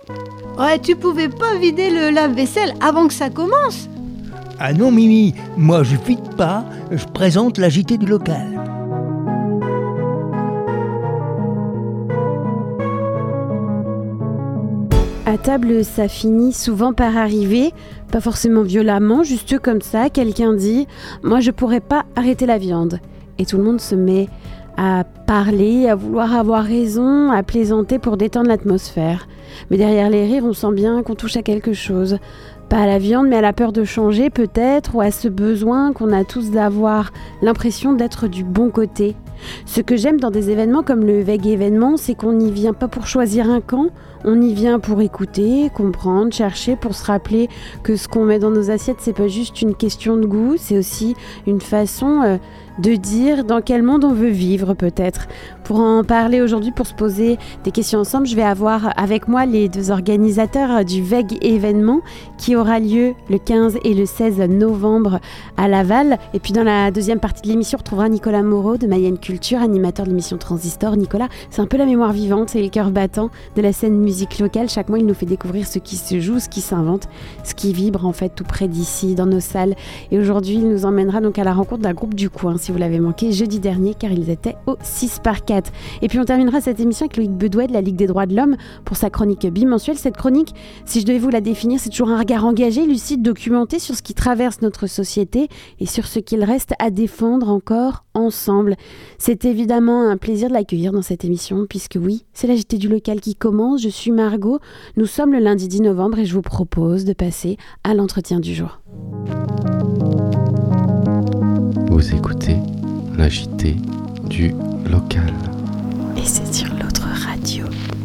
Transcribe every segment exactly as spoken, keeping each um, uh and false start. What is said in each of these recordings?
Ouais, tu pouvais pas vider le lave-vaisselle avant que ça commence? Ah non Mimi, moi je vide pas, je présente la J T du local. À table, ça finit souvent par arriver, pas forcément violemment, juste comme ça, quelqu'un dit « Moi, je pourrais pas arrêter la viande ». Et tout le monde se met à parler, à vouloir avoir raison, à plaisanter pour détendre l'atmosphère. Mais derrière les rires, on sent bien qu'on touche à quelque chose. Pas à la viande, mais à la peur de changer peut-être, ou à ce besoin qu'on a tous d'avoir l'impression d'être du bon côté. Ce que j'aime dans des événements comme le V E G événement, c'est qu'on n'y vient pas pour choisir un camp, on y vient pour écouter, comprendre, chercher, pour se rappeler que ce qu'on met dans nos assiettes, c'est pas juste une question de goût, c'est aussi une façon euh, de dire dans quel monde on veut vivre peut-être. Pour en parler aujourd'hui, pour se poser des questions ensemble, je vais avoir avec moi les deux organisateurs du V E G événement qui aura lieu le quinze et le seize novembre à Laval. Et puis dans la deuxième partie de l'émission, on retrouvera Nicolas Moreau de Mayenne Culture, animateur de l'émission Transistor. Nicolas, c'est un peu la mémoire vivante, c'est le cœur battant de la scène musique locale. Chaque mois, il nous fait découvrir ce qui se joue, ce qui s'invente, ce qui vibre en fait tout près d'ici, dans nos salles. Et aujourd'hui, il nous emmènera donc à la rencontre d'un groupe du coin, si vous l'avez manqué jeudi dernier, car ils étaient au six par quatre. Et puis on terminera cette émission avec Loïc Bedouet de la Ligue des droits de l'homme pour sa chronique bimensuelle. Cette chronique, si je devais vous la définir, c'est toujours un regard engagé, lucide, documenté sur ce qui traverse notre société et sur ce qu'il reste à défendre encore ensemble. C'est évidemment un plaisir de l'accueillir dans cette émission, puisque oui, c'est la J T du local qui commence. Je suis Margot, nous sommes le lundi dix novembre et je vous propose de passer à l'entretien du jour. Vous écoutez la J T du local. Et c'est sur l'autre radio.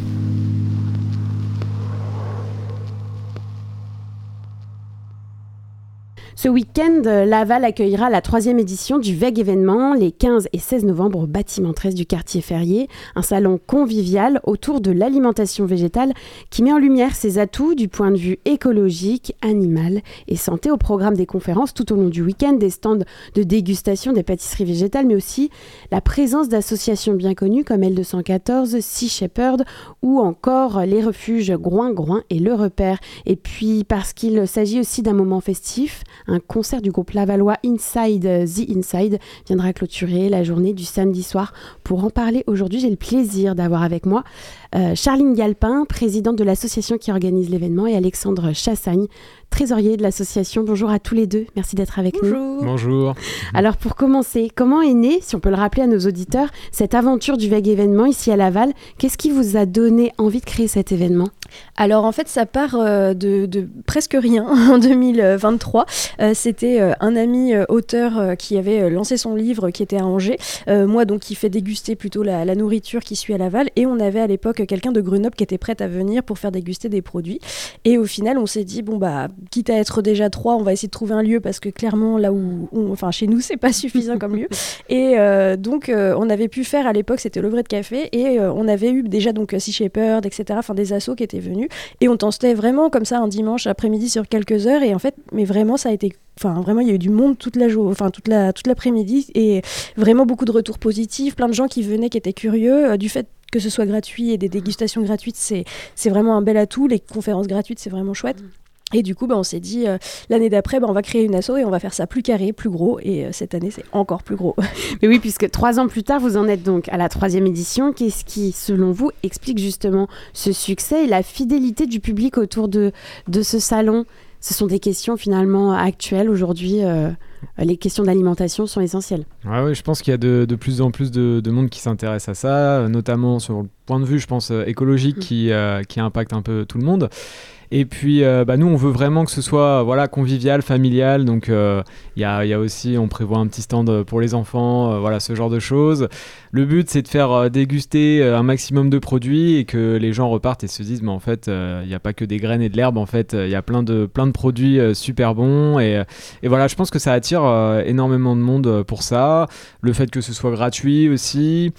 Ce week-end, Laval accueillera la troisième édition du V E G événement les quinze et seize novembre au bâtiment treize du quartier Ferrier, un salon convivial autour de l'alimentation végétale qui met en lumière ses atouts du point de vue écologique, animal et santé. Au programme des conférences tout au long du week-end, des stands de dégustation des pâtisseries végétales, mais aussi la présence d'associations bien connues comme L deux cent quatorze, Sea Shepherd ou encore les refuges Groin-Groin et Le Repère. Et puis parce qu'il s'agit aussi d'un moment festif, un concert du groupe lavallois Inside The Inside viendra clôturer la journée du samedi soir. Pour en parler aujourd'hui, j'ai le plaisir d'avoir avec moi euh, Charline Galpin, présidente de l'association qui organise l'événement, et Alexandre Chassagne, trésorier de l'association. Bonjour à tous les deux, merci d'être avec Bonjour. nous. Bonjour. Alors pour commencer, comment est née, si on peut le rappeler à nos auditeurs, cette aventure du V E G événement ici à Laval? Qu'est-ce qui vous a donné envie de créer cet événement? Alors en fait ça part euh, de, de presque rien en deux mille vingt-trois. Euh, c'était euh, un ami euh, auteur euh, qui avait euh, lancé son livre qui était à Angers. Euh, moi donc qui fait déguster plutôt la, la nourriture qui suit à Laval. Et on avait à l'époque quelqu'un de Grenoble qui était prête à venir pour faire déguster des produits. Et au final on s'est dit bon bah quitte à être déjà trois, on va essayer de trouver un lieu parce que clairement là où, on, enfin chez nous c'est pas suffisant comme lieu. Et euh, donc euh, on avait pu faire à l'époque, c'était le vrai de café, et euh, on avait eu déjà donc Sea Shepherd, et cetera. Enfin des assos qui étaient venus, et on tentait vraiment comme ça un dimanche après-midi sur quelques heures, et en fait mais vraiment ça a été Enfin, vraiment, il y a eu du monde toute la journée, enfin toute la toute l'après-midi, et vraiment beaucoup de retours positifs, plein de gens qui venaient, qui étaient curieux euh, du fait que ce soit gratuit, et des dégustations gratuites, c'est c'est vraiment un bel atout. Les conférences gratuites, c'est vraiment chouette. Et du coup, bah, on s'est dit, euh, l'année d'après, bah, on va créer une asso et on va faire ça plus carré, plus gros. Et euh, cette année, c'est encore plus gros. Mais oui, puisque trois ans plus tard, vous en êtes donc à la troisième édition. Qu'est-ce qui, selon vous, explique justement ce succès et la fidélité du public autour de, de ce salon? Ce sont des questions finalement actuelles aujourd'hui. Euh, les questions d'alimentation sont essentielles. Ouais, ouais, je pense qu'il y a de, de plus en plus de, de monde qui s'intéresse à ça, notamment sur le point de vue, je pense, écologique, mmh. qui, euh, qui impacte un peu tout le monde. Et puis, euh, bah, nous, on veut vraiment que ce soit voilà, convivial, familial. Donc, il euh, y, a, y a aussi, on prévoit un petit stand pour les enfants, euh, voilà, ce genre de choses. Le but, c'est de faire euh, déguster un maximum de produits et que les gens repartent et se disent, mais en fait, il euh, n'y a pas que des graines et de l'herbe. En fait, il y a plein de, plein de produits euh, super bons. Et, et voilà, je pense que ça attire euh, énormément de monde pour ça. Le fait que ce soit gratuit aussi.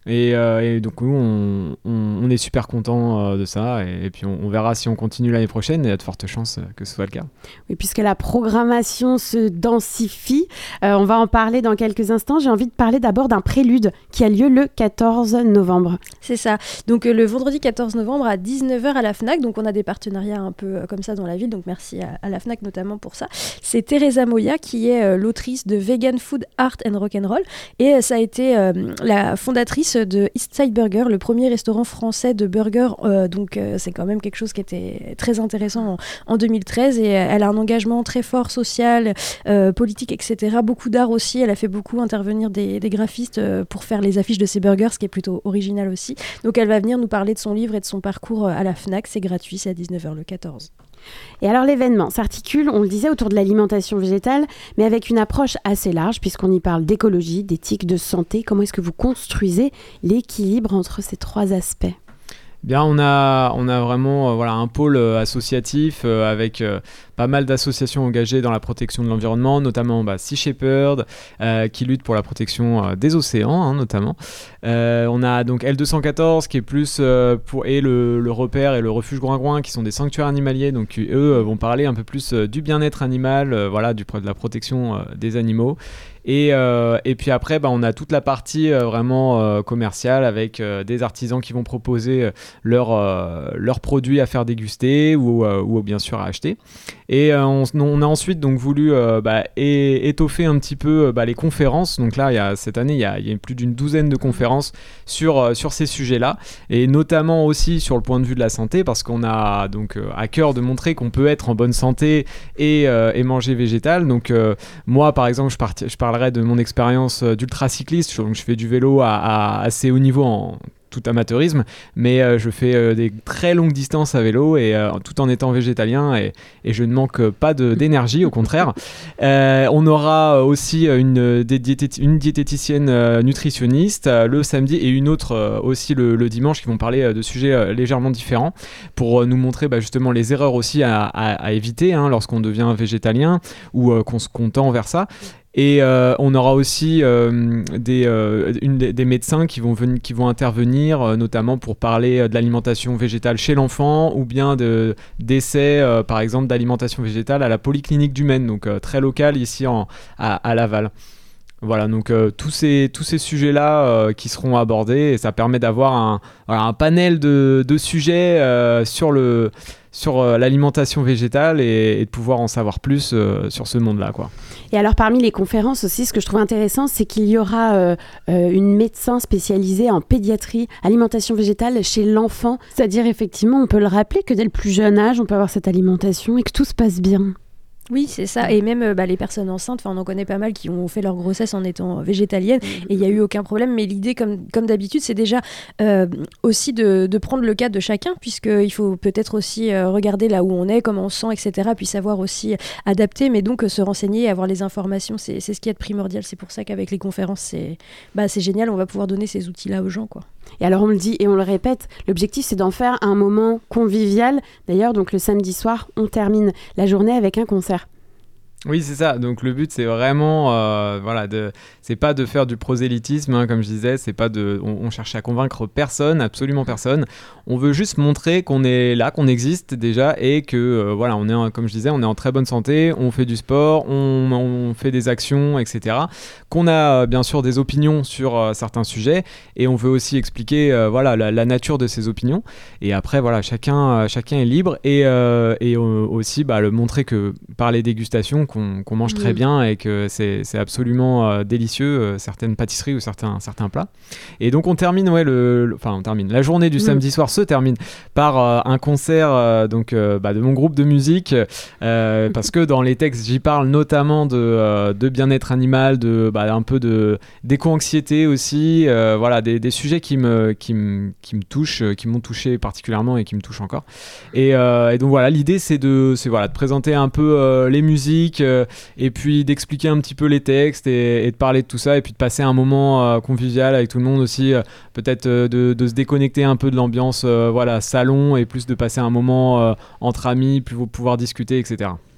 Et, euh, et donc nous, on, on, on est super contents euh, de ça. Et, et puis on, on verra si on continue l'année prochaine. Et il y a de fortes chances que ce soit le cas. Oui, puisque la programmation se densifie, euh, on va en parler dans quelques instants. J'ai envie de parler d'abord d'un prélude qui a lieu le quatorze novembre. C'est ça. Donc euh, le vendredi quatorze novembre à dix-neuf heures à la Fnac. Donc on a des partenariats un peu euh, comme ça dans la ville. Donc merci à, à la Fnac notamment pour ça. C'est Teresa Moya qui est euh, l'autrice de Vegan Food, Art and Rock'n'Roll. Et euh, ça a été euh, la fondatrice de Eastside Burger, le premier restaurant français de burgers. Euh, donc euh, c'est quand même quelque chose qui était très intéressant en, en deux mille treize. Et euh, elle a un engagement très fort social, euh, politique, et cetera. Beaucoup d'art aussi. Elle a fait beaucoup intervenir des, des graphistes euh, pour faire les affiches de ses burgers, ce qui est plutôt original aussi. Donc elle va venir nous parler de son livre et de son parcours à la Fnac. C'est gratuit, c'est à dix-neuf heures le quatorze. Et alors l'événement s'articule, on le disait, autour de l'alimentation végétale, mais avec une approche assez large, puisqu'on y parle d'écologie, d'éthique, de santé. Comment est-ce que vous construisez l'équilibre entre ces trois aspects ? Bien, on a, on a vraiment euh, voilà, un pôle euh, associatif euh, avec euh, pas mal d'associations engagées dans la protection de l'environnement, notamment bah, Sea Shepherd, euh, qui lutte pour la protection euh, des océans, hein, notamment. Euh, on a donc L deux cent quatorze, qui est plus euh, pour et le, le repère et le refuge Groingouin, qui sont des sanctuaires animaliers, donc qui, eux, euh, vont parler un peu plus euh, du bien-être animal, euh, voilà, du, de la protection euh, des animaux. Et, euh, et puis après, bah, on a toute la partie euh, vraiment euh, commerciale avec euh, des artisans qui vont proposer euh, leurs euh, leurs produits à faire déguster ou, euh, ou bien sûr à acheter. Et euh, on, on a ensuite donc voulu euh, bah, é- étoffer un petit peu euh, bah, les conférences. Donc là, il y a, cette année, il y a, il y a plus d'une douzaine de conférences sur, euh, sur ces sujets-là. Et notamment aussi sur le point de vue de la santé, parce qu'on a donc euh, à cœur de montrer qu'on peut être en bonne santé et, euh, et manger végétal. Donc euh, moi, par exemple, je, part- je parlerai de mon expérience d'ultracycliste. Donc je fais du vélo à, à assez haut niveau en tout amateurisme, mais euh, je fais euh, des très longues distances à vélo et euh, tout en étant végétalien et, et je ne manque pas de, d'énergie, au contraire. Euh, on aura aussi une, des diététi- une diététicienne euh, nutritionniste euh, le samedi et une autre euh, aussi le, le dimanche qui vont parler euh, de sujets euh, légèrement différents pour euh, nous montrer bah, justement les erreurs aussi à, à, à éviter hein, lorsqu'on devient végétalien ou euh, qu'on, qu'on tend vers ça. Et euh, on aura aussi euh, des, euh, une, des médecins qui vont, venir, qui vont intervenir, euh, notamment pour parler de l'alimentation végétale chez l'enfant ou bien de, d'essais, euh, par exemple, d'alimentation végétale à la Polyclinique du Maine, donc euh, très local ici en, à, à Laval. Voilà, donc euh, tous ces, tous ces sujets-là euh, qui seront abordés et ça permet d'avoir un, voilà, un panel de, de sujets euh, sur, le, sur euh, l'alimentation végétale et, et de pouvoir en savoir plus euh, sur ce monde-là, quoi. Et alors parmi les conférences aussi, ce que je trouve intéressant, c'est qu'il y aura euh, euh, une médecin spécialisée en pédiatrie, alimentation végétale chez l'enfant. C'est-à-dire effectivement, on peut le rappeler que dès le plus jeune âge, on peut avoir cette alimentation et que tout se passe bien. Oui, c'est ça. Et même euh, bah, les personnes enceintes, on en connaît pas mal qui ont fait leur grossesse en étant végétaliennes et il n'y a eu aucun problème. Mais l'idée, comme, comme d'habitude, c'est déjà euh, aussi de, de prendre le cas de chacun, puisqu'il faut peut-être aussi euh, regarder là où on est, comment on se sent, et cetera. Puis savoir aussi adapter, mais donc euh, se renseigner et avoir les informations, c'est, c'est ce qui est primordial. C'est pour ça qu'avec les conférences, c'est, bah, c'est génial. On va pouvoir donner ces outils-là aux gens, quoi. Et alors on le dit et on le répète, l'objectif c'est d'en faire un moment convivial. D'ailleurs, donc le samedi soir, on termine la journée avec un concert. Oui, c'est ça. Donc le but, c'est vraiment, euh, voilà, de, c'est pas de faire du prosélytisme, hein, comme je disais. C'est pas de, on, on cherche à convaincre personne, absolument personne. On veut juste montrer qu'on est là, qu'on existe déjà, et que, euh, voilà, on est, en, comme je disais, on est en très bonne santé. On fait du sport, on, on fait des actions, et cetera. Qu'on a bien sûr des opinions sur euh, certains sujets, et on veut aussi expliquer, euh, voilà, la, la nature de ces opinions. Et après, voilà, chacun, euh, chacun est libre, et, euh, et euh, aussi, bah, le montrer que par les dégustations Qu'on, qu'on mange très bien et que c'est, c'est absolument euh, délicieux, euh, certaines pâtisseries ou certains, certains plats. Et donc on termine, ouais, le, le, enfin on termine, la journée du mmh. samedi soir se termine par euh, un concert euh, donc, euh, bah, de mon groupe de musique, euh, parce que dans les textes j'y parle notamment de, euh, de bien-être animal, de, bah, un peu de, d'éco-anxiété aussi, euh, voilà, des, des sujets qui me, qui, me, qui me touchent, qui m'ont touché particulièrement et qui me touchent encore. Et, euh, et donc voilà, l'idée c'est de, c'est, voilà, de présenter un peu euh, les musiques, Euh, et puis d'expliquer un petit peu les textes et, et de parler de tout ça et puis de passer un moment euh, convivial avec tout le monde aussi, euh, peut-être euh, de, de se déconnecter un peu de l'ambiance euh, voilà, salon et plus de passer un moment euh, entre amis, puis pouvoir discuter, et cetera.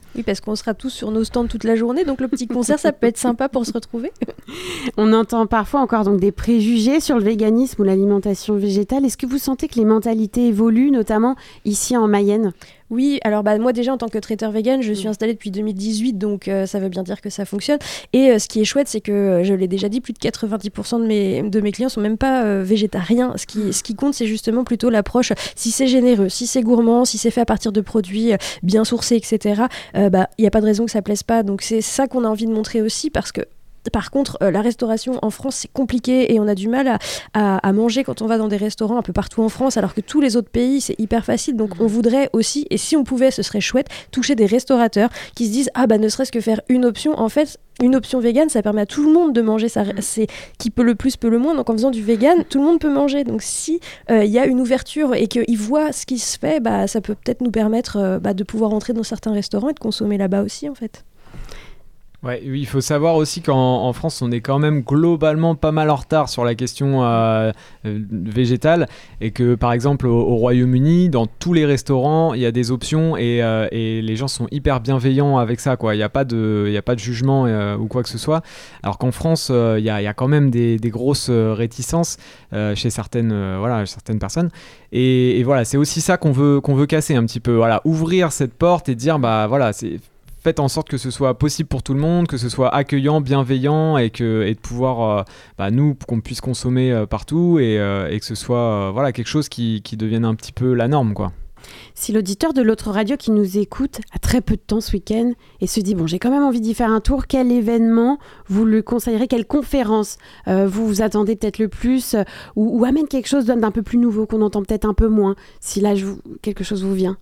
Oui, parce qu'on sera tous sur nos stands toute la journée, donc le petit concert, ça peut être sympa pour se retrouver. On entend parfois encore donc des préjugés sur le véganisme ou l'alimentation végétale. Est-ce que vous sentez que les mentalités évoluent, notamment ici en Mayenne ? Oui, alors bah, moi déjà en tant que traiteur vegan, je suis installée depuis deux mille dix-huit, donc euh, ça veut bien dire que ça fonctionne. Et euh, ce qui est chouette, c'est que, euh, je l'ai déjà dit, plus de quatre-vingt-dix pour cent de mes, de mes clients sont même pas euh, végétariens. Ce qui, ce qui compte, c'est justement plutôt l'approche, si c'est généreux, si c'est gourmand, si c'est fait à partir de produits euh, bien sourcés, et cetera. Il euh, bah, n'y a pas de raison que ça plaise pas. Donc c'est ça qu'on a envie de montrer aussi, parce que par contre, euh, la restauration en France, c'est compliqué et on a du mal à, à, à manger quand on va dans des restaurants un peu partout en France, alors que tous les autres pays, c'est hyper facile. Donc on voudrait aussi, et si on pouvait, ce serait chouette, toucher des restaurateurs qui se disent « Ah bah ne serait-ce que faire une option, en fait, une option végane, ça permet à tout le monde de manger, ça, c'est qui peut le plus, peut le moins. Donc en faisant du vegan, tout le monde peut manger. Donc si il euh, y a une ouverture et qu'ils voient ce qui se fait, bah, ça peut peut-être nous permettre euh, bah, de pouvoir entrer dans certains restaurants et de consommer là-bas aussi en fait. » Ouais, oui, il faut savoir aussi qu'en en France, on est quand même globalement pas mal en retard sur la question euh, euh, végétale, et que par exemple au, au Royaume-Uni, dans tous les restaurants, il y a des options et, euh, et les gens sont hyper bienveillants avec ça, quoi. Il n'y a pas de, il y a pas de jugement euh, ou quoi que ce soit. Alors qu'en France, euh, il y a, il y a quand même des, des grosses réticences euh, chez certaines, euh, voilà, certaines personnes. Et, et voilà, c'est aussi ça qu'on veut, qu'on veut casser un petit peu. Voilà, ouvrir cette porte et dire bah voilà, c'est faites en sorte que ce soit possible pour tout le monde, que ce soit accueillant, bienveillant et, que, et de pouvoir, euh, bah, nous, qu'on puisse consommer euh, partout et, euh, et que ce soit euh, voilà, quelque chose qui, qui devienne un petit peu la norme, quoi. Si l'auditeur de l'autre radio qui nous écoute a très peu de temps ce week-end et se dit « bon, j'ai quand même envie d'y faire un tour », quel événement vous le conseillerez, quelle conférence euh, vous vous attendez peut-être le plus euh, ou, ou amène quelque chose d'un peu plus nouveau qu'on entend peut-être un peu moins, si là je vous, quelque chose vous vient?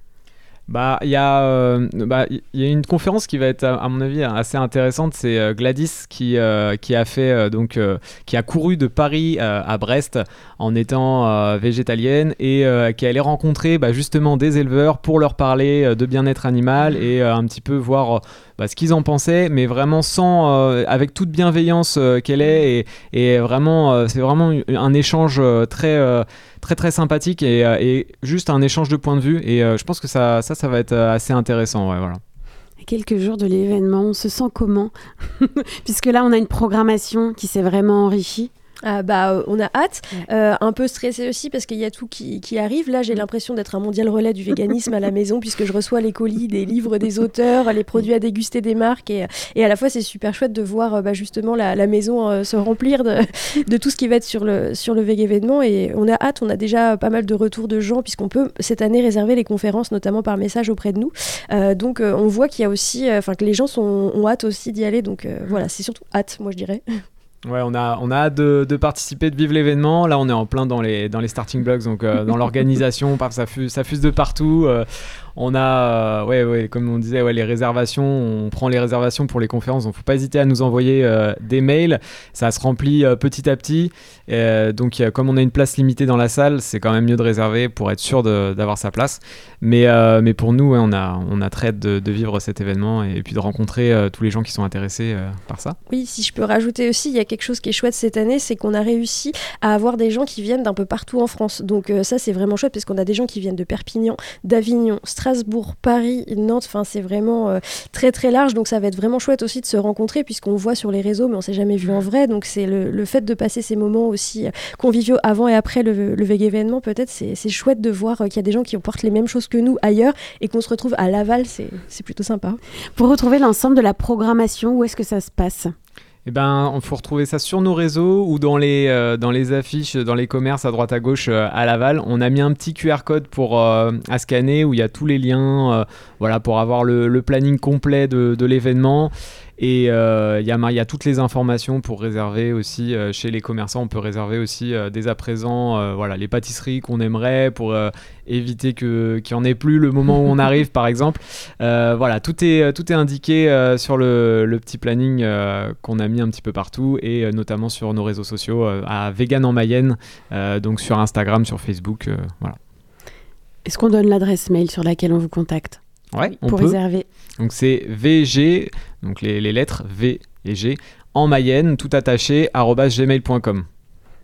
Bah, il y a, euh, bah, y a une conférence qui va être, à mon avis, assez intéressante. C'est euh, Gladys qui, euh, qui a fait, euh, donc, euh, qui a couru de Paris euh, à Brest en étant euh, végétalienne et euh, qui allait rencontrer bah, justement des éleveurs pour leur parler euh, de bien-être animal et euh, un petit peu voir euh, bah, ce qu'ils en pensaient, mais vraiment sans, euh, avec toute bienveillance euh, qu'elle est et, et vraiment, euh, c'est vraiment un échange euh, très euh, très très sympathique et, et juste un échange de points de vue et euh, je pense que ça, ça, ça va être assez intéressant. Ouais, voilà. À quelques jours de l'événement, on se sent comment? Puisque là, on a une programmation qui s'est vraiment enrichie. Ah bah, on a hâte, euh, un peu stressé aussi parce qu'il y a tout qui, qui arrive. Là, j'ai l'impression d'être un mondial relais du véganisme à la maison puisque je reçois les colis des livres des auteurs, les produits à déguster des marques et, et à la fois c'est super chouette de voir bah, justement la, la maison euh, se remplir de, de tout ce qui va être sur le, sur le Veg événement et on a hâte, on a déjà pas mal de retours de gens puisqu'on peut cette année réserver les conférences notamment par message auprès de nous. Euh, donc euh, on voit qu'il y a aussi, enfin euh, que les gens sont, ont hâte aussi d'y aller, donc euh, voilà, c'est surtout hâte, moi je dirais. Ouais, on a, on a hâte de, de participer, de vivre l'événement. Là, on est en plein dans les, dans les starting blocks, donc euh, dans l'organisation, ça fuse, ça fuse de partout. Euh, on a, euh, ouais, ouais, comme on disait, ouais, les réservations. On prend les réservations pour les conférences, donc faut pas hésiter à nous envoyer euh, des mails. Ça se remplit euh, petit à petit. Euh, donc, euh, comme on a une place limitée dans la salle, c'est quand même mieux de réserver pour être sûr de, d'avoir sa place. Mais, euh, mais pour nous, ouais, on a, on a très hâte de, de vivre cet événement et, et puis de rencontrer euh, tous les gens qui sont intéressés euh, par ça. Oui, si je peux rajouter aussi, il y a quelque chose qui est chouette cette année, c'est qu'on a réussi à avoir des gens qui viennent d'un peu partout en France. Donc euh, ça, c'est vraiment chouette parce qu'on a des gens qui viennent de Perpignan, d'Avignon, Strasbourg, Paris, Nantes. Enfin, c'est vraiment euh, très très large. Donc ça va être vraiment chouette aussi de se rencontrer puisqu'on voit sur les réseaux, mais on s'est jamais vu en vrai. Donc c'est le, le fait de passer ces moments aussi conviviaux avant et après le, le Veg événement. Peut-être c'est, c'est chouette de voir qu'il y a des gens qui portent les mêmes choses que nous ailleurs et qu'on se retrouve à Laval. C'est, c'est plutôt sympa. Pour retrouver l'ensemble de la programmation, où est-ce que ça se passe ? Eh ben, il faut retrouver ça sur nos réseaux ou dans les, euh, dans les affiches, dans les commerces à droite à gauche euh, à Laval. On a mis un petit Q R code pour, euh, à scanner où il y a tous les liens euh, voilà, pour avoir le, le planning complet de, de l'événement. Et il euh, y, y a toutes les informations pour réserver aussi euh, chez les commerçants. On peut réserver aussi euh, dès à présent euh, voilà, les pâtisseries qu'on aimerait pour euh, éviter que, qu'il n'y en ait plus le moment où on arrive par exemple. Euh, voilà, tout est, tout est indiqué euh, sur le, le petit planning euh, qu'on a mis un petit peu partout et euh, notamment sur nos réseaux sociaux euh, à Vegan en Mayenne, euh, donc sur Instagram, sur Facebook. Euh, voilà. Est-ce qu'on donne l'adresse mail sur laquelle on vous contacte ? Ouais, on pour peut. réserver. Donc c'est V G, donc les, les lettres V et G, en Mayenne, tout attaché, arobase gmail point com.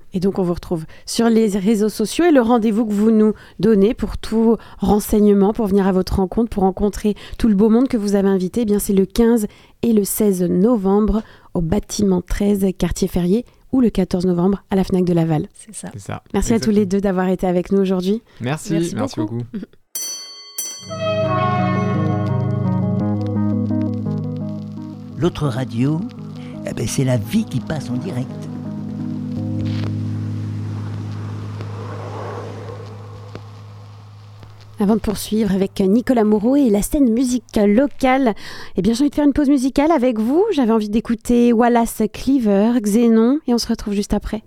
Et donc on vous retrouve sur les réseaux sociaux et le rendez-vous que vous nous donnez pour tout renseignement, pour venir à votre rencontre, pour rencontrer tout le beau monde que vous avez invité, eh bien c'est le quinze et le seize novembre au bâtiment treize, quartier Ferrier, ou le quatorze novembre à la Fnac de Laval. C'est ça. C'est ça. Merci Exactement. à tous les deux d'avoir été avec nous aujourd'hui. Merci, Merci merci beaucoup. beaucoup. L'autre radio, eh ben, c'est la vie qui passe en direct. Avant de poursuivre avec Nicolas Moreau et la scène musicale locale, eh bien j'ai envie de faire une pause musicale avec vous. J'avais envie d'écouter Wallace Cleaver, Xénon, et on se retrouve juste après.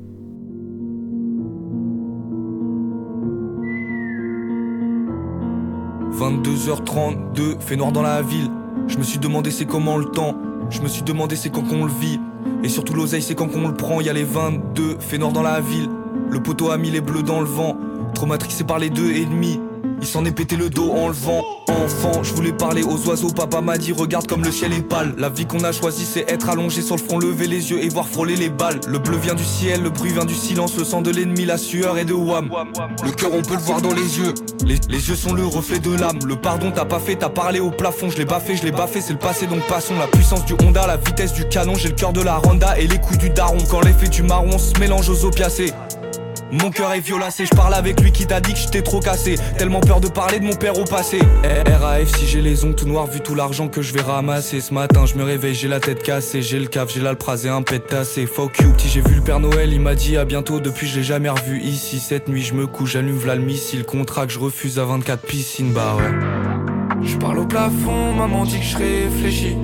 vingt-deux heures trente-deux, fait noir dans la ville. Je me suis demandé c'est comment le temps. Je me suis demandé c'est quand qu'on le vit. Et surtout l'oseille c'est quand qu'on le prend. Y'a les vingt-deux, fait noir dans la ville. Le poteau a mis les bleus dans le vent. Trop matrixé par les deux ennemis. Il s'en est pété le dos en levant. Enfant, je voulais parler aux oiseaux. Papa m'a dit regarde comme le ciel est pâle. La vie qu'on a choisie c'est être allongé sur le front, lever les yeux et voir frôler les balles. Le bleu vient du ciel, le bruit vient du silence. Le sang de l'ennemi, la sueur est de Wham. Le cœur on peut le voir dans les yeux. Les, les yeux sont le reflet de l'âme. Le pardon t'as pas fait, t'as parlé au plafond. Je l'ai baffé, je l'ai baffé, c'est le passé donc passons. La puissance du Honda, la vitesse du canon. J'ai le cœur de la Honda et les coups du daron. Quand l'effet du marron se mélange aux opiacés. Mon cœur est violacé, je parle avec lui qui t'a dit que j'étais trop cassé. Tellement peur de parler de mon père au passé. R A F si j'ai les ongles tout noirs, vu tout l'argent que je vais ramasser. Ce matin je me réveille, j'ai la tête cassée. J'ai le caf, j'ai l'alpraz et un pet tassé. Fuck you petit, j'ai vu le Père Noël, il m'a dit à bientôt. Depuis je l'ai jamais revu ici. Cette nuit je me couche, j'allume v'là le missile. Contrat que je refuse à vingt-quatre piscines, bah ouais. Je parle au plafond, maman dit que je réfléchis.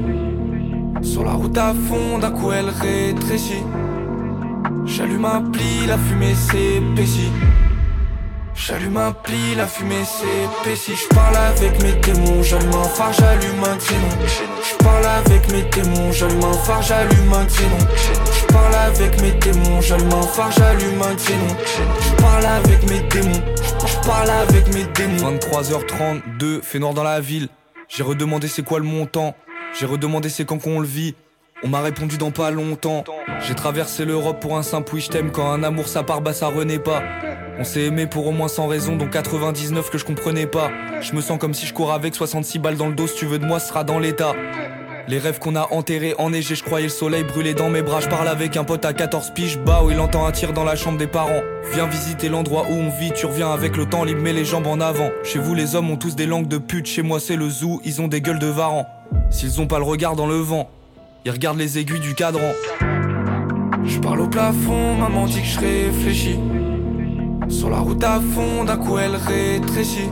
Sur la route à fond, d'un coup elle rétrécit. J'allume un pli, la fumée s'épaissit. J'allume un pli, la fumée s'épaissit. J'parle avec mes démons, j'allume un phare, j'allume un xénon. J'parle avec mes démons, j'allume un phare, j'allume un xénon. J'parle avec mes démons, j'allume un phare, j'allume un xénon. J'parle avec mes démons, j'parle avec mes démons. vingt-trois heures trente-deux, fait noir dans la ville. J'ai redemandé c'est quoi le montant. J'ai redemandé c'est quand qu'on le vit. On m'a répondu dans pas longtemps. J'ai traversé l'Europe pour un simple oui je t'aime. Quand un amour ça part bah ça renaît pas. On s'est aimé pour au moins cent raisons, dont quatre-vingt-dix-neuf que je comprenais pas. Je me sens comme si je cours avec soixante-six balles dans le dos. Si tu veux de moi ce sera dans l'état. Les rêves qu'on a enterrés, enneigés, je croyais le soleil brûler dans mes bras. Je parle avec un pote à quatorze piges, bah où il entend un tir dans la chambre des parents. Viens visiter l'endroit où on vit, tu reviens avec le temps libre, mets les jambes en avant. Chez vous les hommes ont tous des langues de pute, chez moi c'est le zoo, ils ont des gueules de varans. S'ils ont pas le regard dans le vent, ils regardent les aiguilles du cadran. Je parle au plafond, maman dit que je réfléchis. Sur la route à fond, d'un coup elle rétrécit.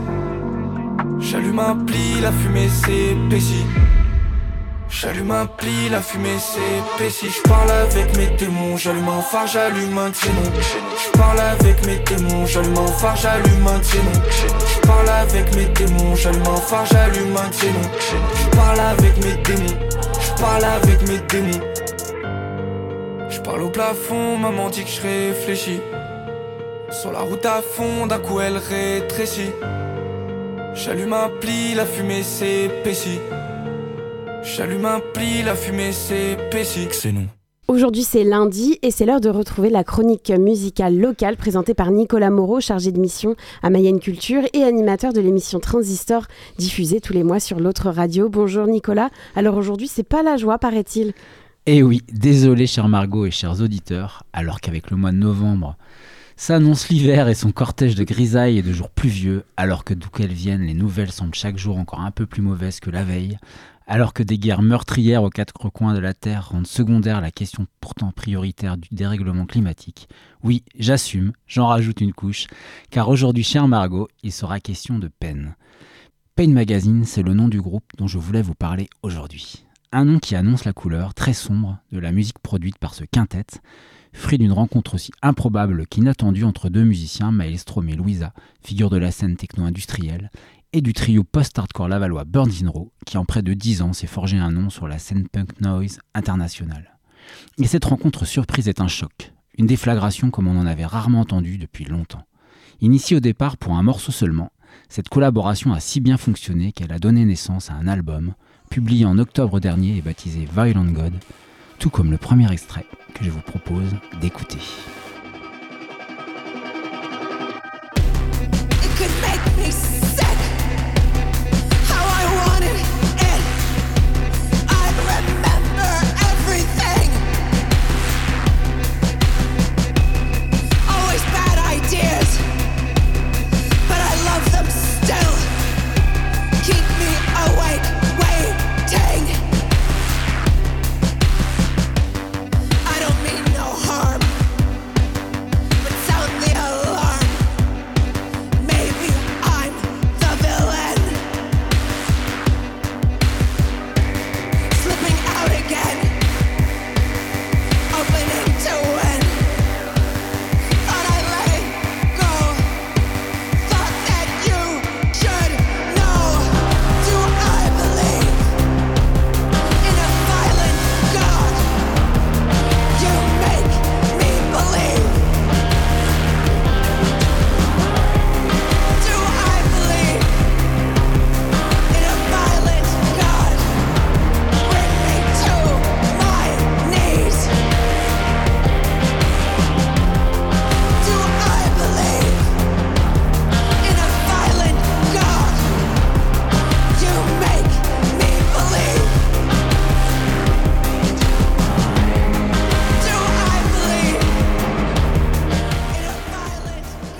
J'allume un pli, la fumée s'épaissit. J'allume un pli, la fumée s'épaissit. J'parle avec mes démons, j'allume un phare, j'allume un xénon. J'parle avec mes démons, j'allume un phare, j'allume un xénon. J'parle avec mes démons, j'allume un phare, j'allume un xénon. J'parle avec mes démons, j'parle avec mes démons. J'parle au plafond, maman dit que je réfléchis. Sur la route à fond, d'un coup elle rétrécit. J'allume un pli, la fumée s'épaissit. J'allume un pli, la fumée s'épaissit. C'est nous. Aujourd'hui c'est lundi et c'est l'heure de retrouver la chronique musicale locale présentée par Nicolas Moreau, chargé de mission à Mayenne Culture et animateur de l'émission Transistor diffusée tous les mois sur l'autre radio. Bonjour Nicolas, alors aujourd'hui c'est pas la joie paraît-il. Eh oui, désolé chère Margot et chers auditeurs, alors qu'avec le mois de novembre s'annonce l'hiver et son cortège de grisailles et de jours pluvieux, alors que d'où qu'elles viennent, les nouvelles semblent chaque jour encore un peu plus mauvaises que la veille, alors que des guerres meurtrières aux quatre coins de la Terre rendent secondaire la question pourtant prioritaire du dérèglement climatique. Oui, j'assume, j'en rajoute une couche, car aujourd'hui, chère Margot, il sera question de Pain. Pain Magazine, c'est le nom du groupe dont je voulais vous parler aujourd'hui. Un nom qui annonce la couleur très sombre de la musique produite par ce quintet, fruit d'une rencontre aussi improbable qu'inattendue entre deux musiciens, Maelstrom et Louisa, figure de la scène techno-industrielle, et du trio post-hardcore lavallois Burns in Row, qui en près de dix ans s'est forgé un nom sur la scène punk noise internationale. Et cette rencontre surprise est un choc, une déflagration comme on en avait rarement entendu depuis longtemps. Initiée au départ pour un morceau seulement, cette collaboration a si bien fonctionné qu'elle a donné naissance à un album, publié en octobre dernier et baptisé Violent God, tout comme le premier extrait que je vous propose d'écouter.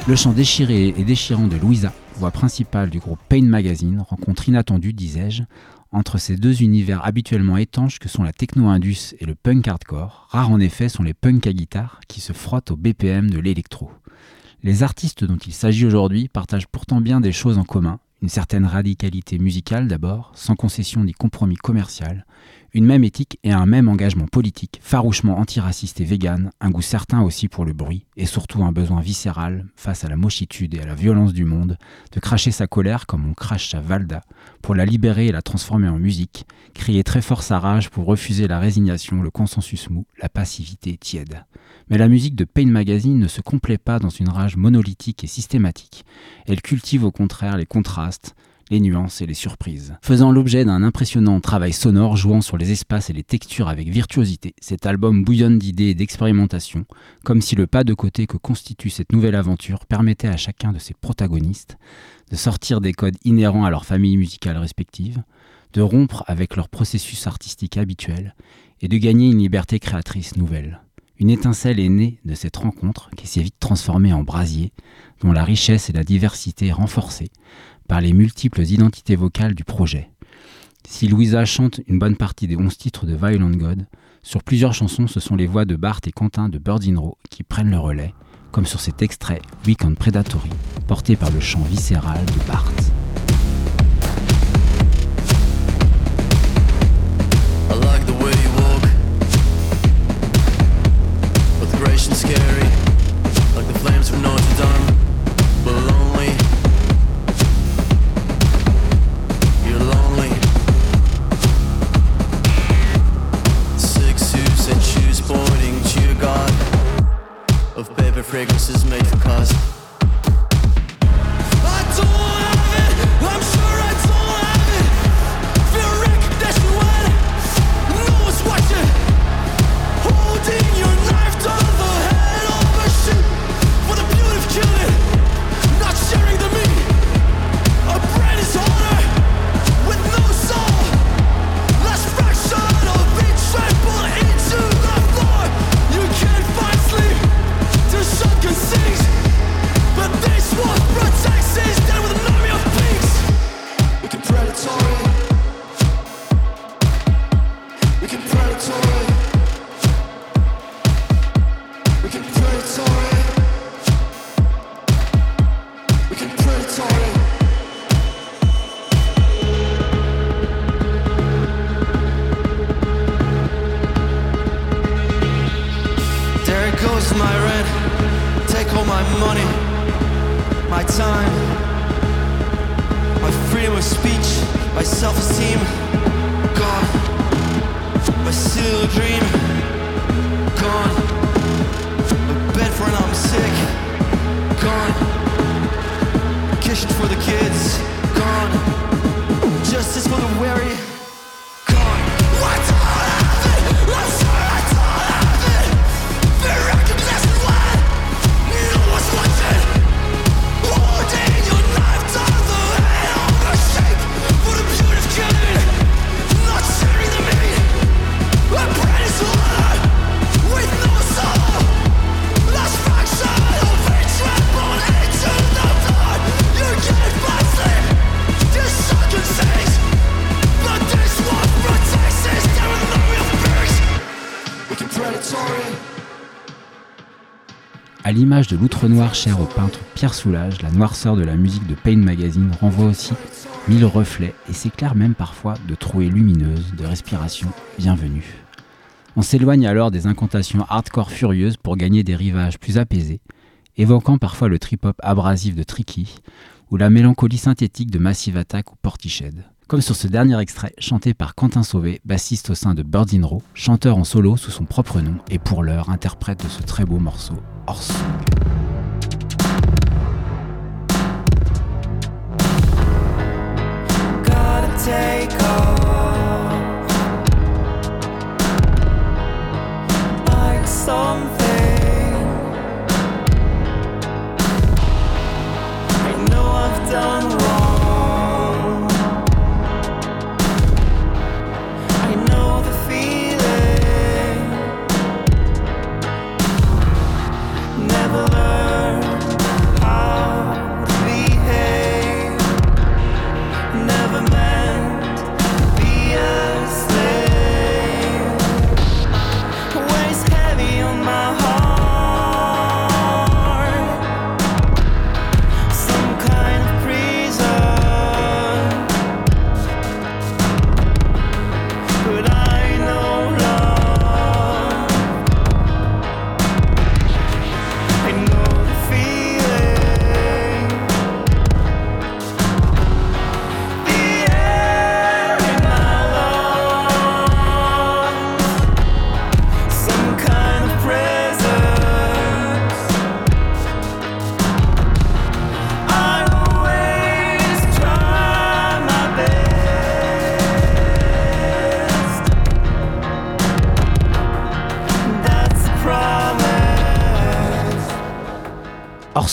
Le chant déchiré et déchirant de Louisa, voix principale du groupe Pain Magazine, rencontre inattendue, disais-je, entre ces deux univers habituellement étanches que sont la techno-indus et le punk hardcore. Rares en effet sont les punks à guitare qui se frottent au B P M de l'électro. Les artistes dont il s'agit aujourd'hui partagent pourtant bien des choses en commun. Une certaine radicalité musicale d'abord, sans concession ni compromis commercial, une même éthique et un même engagement politique, farouchement antiraciste et vegan, un goût certain aussi pour le bruit, et surtout un besoin viscéral, face à la mochitude et à la violence du monde, de cracher sa colère comme on crache sa valda, pour la libérer et la transformer en musique, crier très fort sa rage pour refuser la résignation, le consensus mou, la passivité tiède. Mais la musique de Pain Magazine ne se complaît pas dans une rage monolithique et systématique. Elle cultive au contraire les contrastes, les nuances et les surprises. Faisant l'objet d'un impressionnant travail sonore jouant sur les espaces et les textures avec virtuosité, cet album bouillonne d'idées et d'expérimentations, comme si le pas de côté que constitue cette nouvelle aventure permettait à chacun de ses protagonistes de sortir des codes inhérents à leur famille musicale respective, de rompre avec leur processus artistique habituel et de gagner une liberté créatrice nouvelle. Une étincelle est née de cette rencontre qui s'est vite transformée en brasier, dont la richesse et la diversité est renforcée par les multiples identités vocales du projet. Si Louisa chante une bonne partie des onze titres de Violent God, sur plusieurs chansons, ce sont les voix de Bart et Quentin de Birds in Row qui prennent le relais, comme sur cet extrait Weekend Predatory, porté par le chant viscéral de Bart. I like the way you walk, with grace and scary, like the flames from Notre Dame, but lonely. You're lonely. Six suits and shoes pointing to your god, of paper fragrances made for cause. I don't have it, I'm sure I don't have it. Feel recognition when no one's watching. Holding your knife to the head of a sheep, for the beauty of killing, not sharing the meat. A brand is harder, with no soul. Last fraction of each trampled into the floor. You can't find sleep to sunken seas, but this one protects us down with an army of pigs. We can predatory, we can predatory, we can predatory, we can predatory. There goes my rent, take all my money, my time, my freedom of speech, my self-esteem, gone, my silly little dream, gone, my bed for when I'm sick, gone, kitchen for the kids, gone, justice for the weary, gone. I don't have it, I'm sorry I don't have it. Fear recognition when no one's watching. Holding your knife to the head of a sheep, for the beauty of killing, not sharing the meat. A brain is harder, with no soul. Last fraction of each trampled into the floor. You can't find sleep, this sunken seas, but this one protects us down with an army of pigs. We can predatory. À l'image de l'outre-noir cher au peintre Pierre Soulages, la noirceur de la musique de Pain Magazine renvoie aussi mille reflets et s'éclaire même parfois de trouées lumineuses, de respiration bienvenue. On s'éloigne alors des incantations hardcore furieuses pour gagner des rivages plus apaisés, évoquant parfois le trip-hop abrasif de Tricky ou la mélancolie synthétique de Massive Attack ou Portiched. Comme sur ce dernier extrait, chanté par Quentin Sauvé, bassiste au sein de Birds in Row, chanteur en solo sous son propre nom et pour l'heure interprète de ce très beau morceau, Hors Song. Gotta take off like something. I know I've done wrong. I know the feeling. Never learn.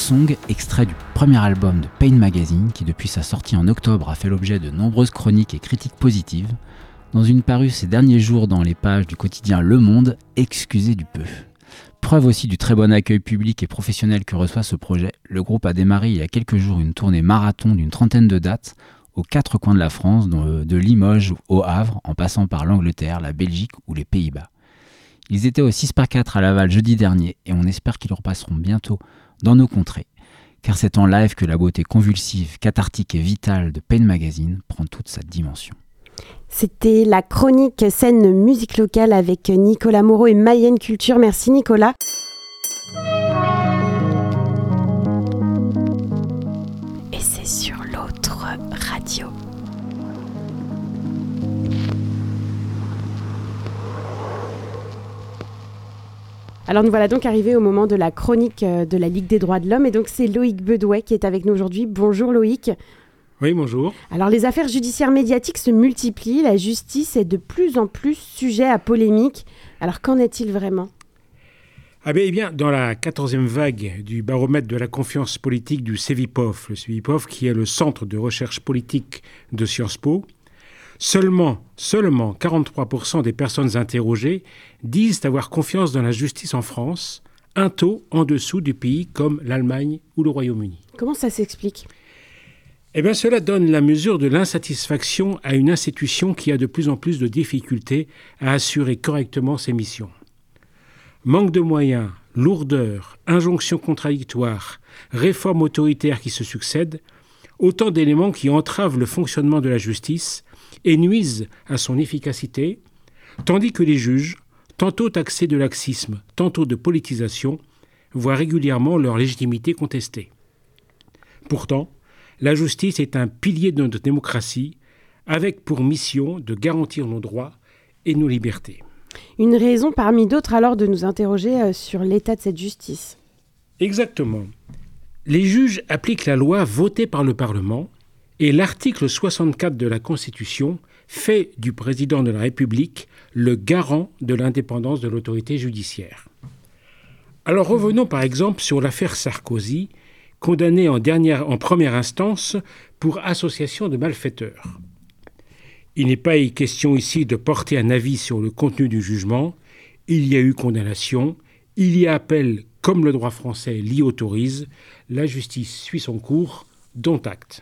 Song, extrait du premier album de Pain Magazine, qui depuis sa sortie en octobre a fait l'objet de nombreuses chroniques et critiques positives, dans une parue ces derniers jours dans les pages du quotidien Le Monde, excusez du peu. Preuve aussi du très bon accueil public et professionnel que reçoit ce projet, le groupe a démarré il y a quelques jours une tournée marathon d'une trentaine de dates aux quatre coins de la France, de Limoges au Havre, en passant par l'Angleterre, la Belgique ou les Pays-Bas. Ils étaient au six par quatre à Laval jeudi dernier et on espère qu'ils repasseront bientôt dans nos contrées, car c'est en live que la beauté convulsive, cathartique et vitale de Pain Magazine prend toute sa dimension. C'était la chronique scène musique locale avec Nicolas Moreau et Mayenne Culture. Merci Nicolas. Et c'est sur l'autre radio. Alors nous voilà donc arrivés au moment de la chronique de la Ligue des droits de l'homme et donc c'est Loïc Bedouet qui est avec nous aujourd'hui. Bonjour Loïc. Oui, bonjour. Alors les affaires judiciaires médiatiques se multiplient, la justice est de plus en plus sujet à polémique. Alors qu'en est-il vraiment ? Ah bien, eh bien, dans la quatorzième vague du baromètre de la confiance politique du Cevipof, le Cevipof qui est le centre de recherche politique de Sciences Po, seulement, seulement quarante-trois pour cent des personnes interrogées disent avoir confiance dans la justice en France, un taux en dessous du pays comme l'Allemagne ou le Royaume-Uni. Comment ça s'explique ? Eh bien, cela donne la mesure de l'insatisfaction à une institution qui a de plus en plus de difficultés à assurer correctement ses missions. Manque de moyens, lourdeur, injonctions contradictoires, réformes autoritaires qui se succèdent, autant d'éléments qui entravent le fonctionnement de la justice et nuisent à son efficacité, tandis que les juges, tantôt taxés de laxisme, tantôt de politisation, voient régulièrement leur légitimité contestée. Pourtant, la justice est un pilier de notre démocratie, avec pour mission de garantir nos droits et nos libertés. Une raison parmi d'autres alors de nous interroger sur l'état de cette justice. Exactement. Les juges appliquent la loi votée par le Parlement et l'article soixante-quatre de la Constitution fait du président de la République le garant de l'indépendance de l'autorité judiciaire. Alors revenons par exemple sur l'affaire Sarkozy, condamné en, dernière, en première instance pour association de malfaiteurs. Il n'est pas question ici de porter un avis sur le contenu du jugement. Il y a eu condamnation, il y a appel comme le droit français l'y autorise, la justice suit son cours, dont acte.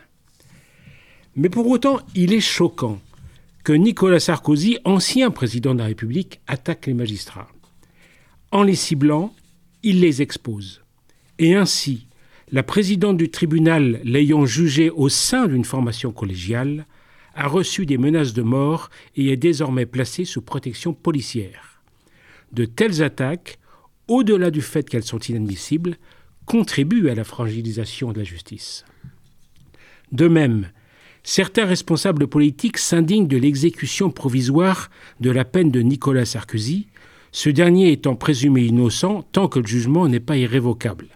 Mais pour autant, il est choquant que Nicolas Sarkozy, ancien président de la République, attaque les magistrats. En les ciblant, il les expose. Et ainsi, la présidente du tribunal, l'ayant jugé au sein d'une formation collégiale, a reçu des menaces de mort et est désormais placée sous protection policière. De telles attaques, au-delà du fait qu'elles sont inadmissibles, contribuent à la fragilisation de la justice. De même, certains responsables politiques s'indignent de l'exécution provisoire de la peine de Nicolas Sarkozy, ce dernier étant présumé innocent tant que le jugement n'est pas irrévocable.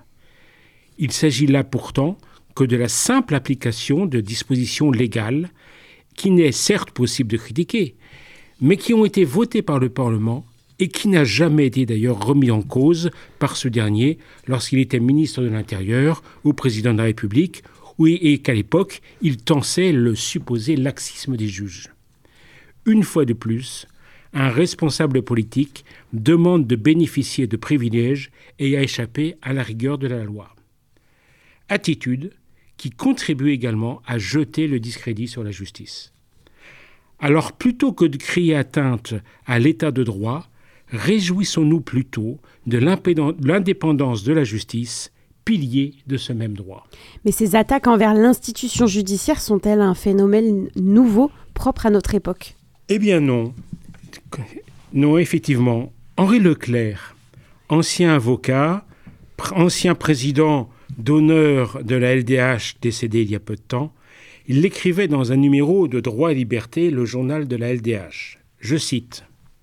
Il s'agit là pourtant que de la simple application de dispositions légales qui n'est certes possible de critiquer, mais qui ont été votées par le Parlement et qui n'a jamais été d'ailleurs remis en cause par ce dernier lorsqu'il était ministre de l'Intérieur ou président de la République, et qu'à l'époque, il tensait le supposé laxisme des juges. Une fois de plus, un responsable politique demande de bénéficier de privilèges et à échapper à la rigueur de la loi. Attitude qui contribue également à jeter le discrédit sur la justice. Alors plutôt que de crier atteinte à l'état de droit, réjouissons-nous plutôt de l'indépendance de la justice, pilier de ce même droit. Mais ces attaques envers l'institution judiciaire sont-elles un phénomène nouveau, propre à notre époque ? Eh bien non. Non, effectivement. Henri Leclerc, ancien avocat, pr- ancien président d'honneur de la L D H, décédé il y a peu de temps, il l'écrivait dans un numéro de Droit et Liberté, le journal de la L D H. Je cite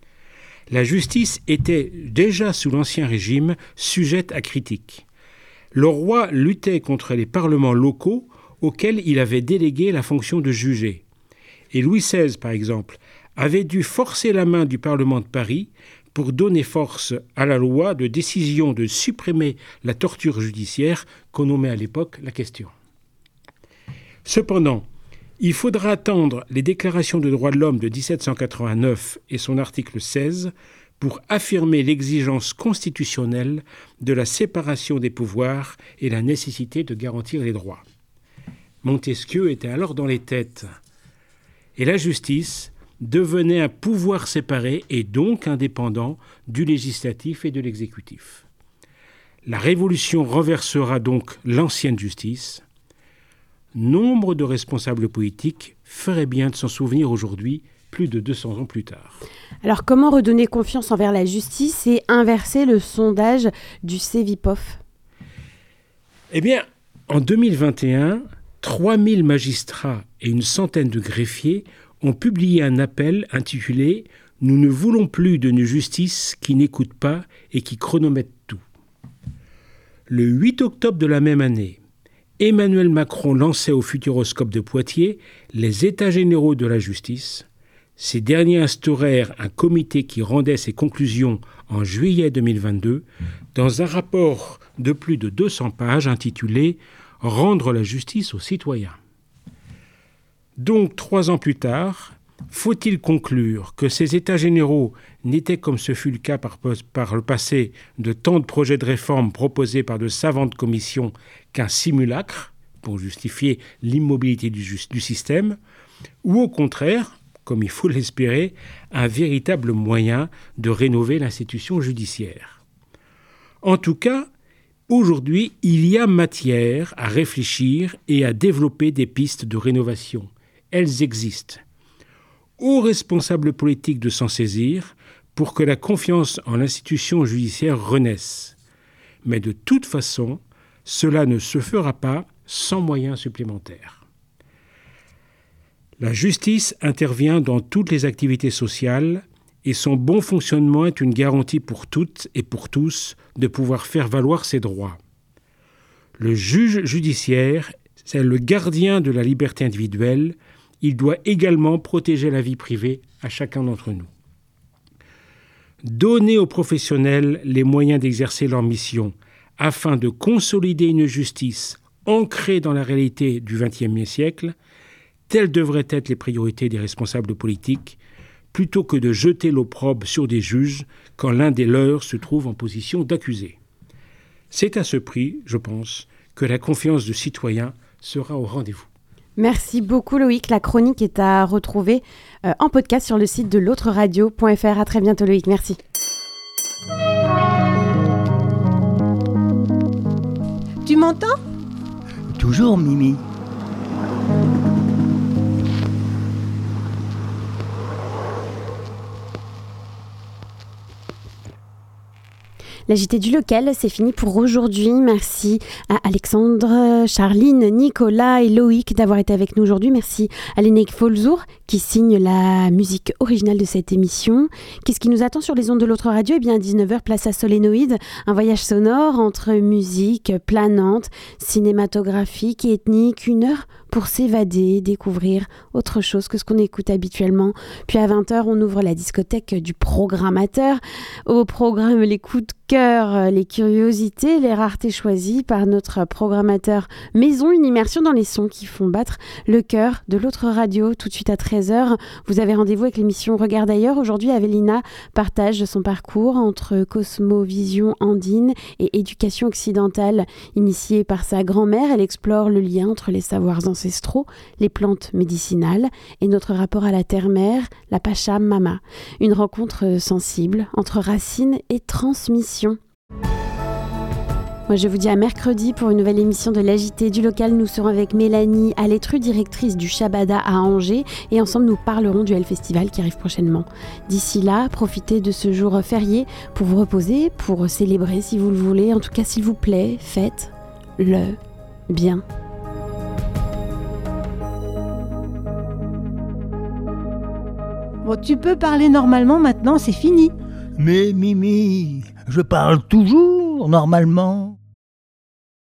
« La justice était déjà sous l'Ancien Régime sujette à critique. Le roi luttait contre les parlements locaux auxquels il avait délégué la fonction de juger. Et Louis seize, par exemple, avait dû forcer la main du Parlement de Paris pour donner force à la loi de décision de supprimer la torture judiciaire qu'on nommait à l'époque la question. Cependant, il faudra attendre les déclarations des droits de l'homme de dix-sept cent quatre-vingt-neuf et son article seize pour affirmer l'exigence constitutionnelle de la séparation des pouvoirs et la nécessité de garantir les droits. Montesquieu était alors dans les têtes. Et la justice devenait un pouvoir séparé et donc indépendant du législatif et de l'exécutif. La Révolution renversera donc l'ancienne justice. Nombre de responsables politiques feraient bien de s'en souvenir aujourd'hui, plus de deux cents ans plus tard. Alors comment redonner confiance envers la justice et inverser le sondage du Cevipof ? Eh bien, en deux mille vingt et un, trois mille magistrats et une centaine de greffiers ont publié un appel intitulé « Nous ne voulons plus d'une justice qui n'écoute pas et qui chronomètre tout ». Le huit octobre de la même année, Emmanuel Macron lançait au Futuroscope de Poitiers les États généraux de la justice. Ces derniers instaurèrent un comité qui rendait ses conclusions en juillet deux mille vingt-deux dans un rapport de plus de deux cents pages intitulé « Rendre la justice aux citoyens ». Donc, trois ans plus tard, faut-il conclure que ces États généraux n'étaient, comme ce fut le cas par, par le passé, de tant de projets de réforme proposés par de savantes commissions qu'un simulacre pour justifier l'immobilité du, du système, ou au contraire, comme il faut l'espérer, un véritable moyen de rénover l'institution judiciaire. En tout cas, aujourd'hui, il y a matière à réfléchir et à développer des pistes de rénovation. Elles existent. Aux responsables politiques de s'en saisir pour que la confiance en l'institution judiciaire renaisse. Mais de toute façon, cela ne se fera pas sans moyens supplémentaires. La justice intervient dans toutes les activités sociales et son bon fonctionnement est une garantie pour toutes et pour tous de pouvoir faire valoir ses droits. Le juge judiciaire, c'est le gardien de la liberté individuelle. Il doit également protéger la vie privée à chacun d'entre nous. Donner aux professionnels les moyens d'exercer leur mission afin de consolider une justice ancrée dans la réalité du vingtième siècle, telles devraient être les priorités des responsables politiques, plutôt que de jeter l'opprobre sur des juges quand l'un des leurs se trouve en position d'accusé. C'est à ce prix, je pense, que la confiance du citoyen sera au rendez-vous. Merci beaucoup Loïc. La chronique est à retrouver euh, en podcast sur le site de l'autre radio point f r. À très bientôt Loïc, merci. Tu m'entends ? Toujours, Mimi. La J T du local, c'est fini pour aujourd'hui. Merci à Alexandre, Charline, Nicolas et Loïc d'avoir été avec nous aujourd'hui. Merci à Lénéque Folzour qui signe la musique originale de cette émission. Qu'est-ce qui nous attend sur les ondes de l'autre radio ? Eh bien, à dix-neuf heures, place à Solénoïde, un voyage sonore entre musique planante, cinématographique et ethnique. Une heure pour s'évader, découvrir autre chose que ce qu'on écoute habituellement. Puis à vingt heures, on ouvre la discothèque du programmateur. Au programme, les coups de cœur, les curiosités, les raretés choisies par notre programmateur maison. Une immersion dans les sons qui font battre le cœur de l'autre radio. Tout de suite à treize heures, vous avez rendez-vous avec l'émission Regarde ailleurs. Aujourd'hui, Avélina partage son parcours entre cosmovision andine et éducation occidentale. Initiée par sa grand-mère, elle explore le lien entre les savoirs ancestraux, les plantes médicinales et notre rapport à la terre-mère, la Pachamama. Une rencontre sensible entre racines et transmission. Moi, je vous dis à mercredi pour une nouvelle émission de l'A J T du local. Nous serons avec Mélanie Alétru, directrice du Shabada à Angers, et ensemble nous parlerons du Hell Festival qui arrive prochainement. D'ici là, profitez de ce jour férié pour vous reposer, pour célébrer si vous le voulez. En tout cas, s'il vous plaît, faites-le bien. Bon, tu peux parler normalement maintenant, c'est fini. Mais Mimi, je parle toujours normalement.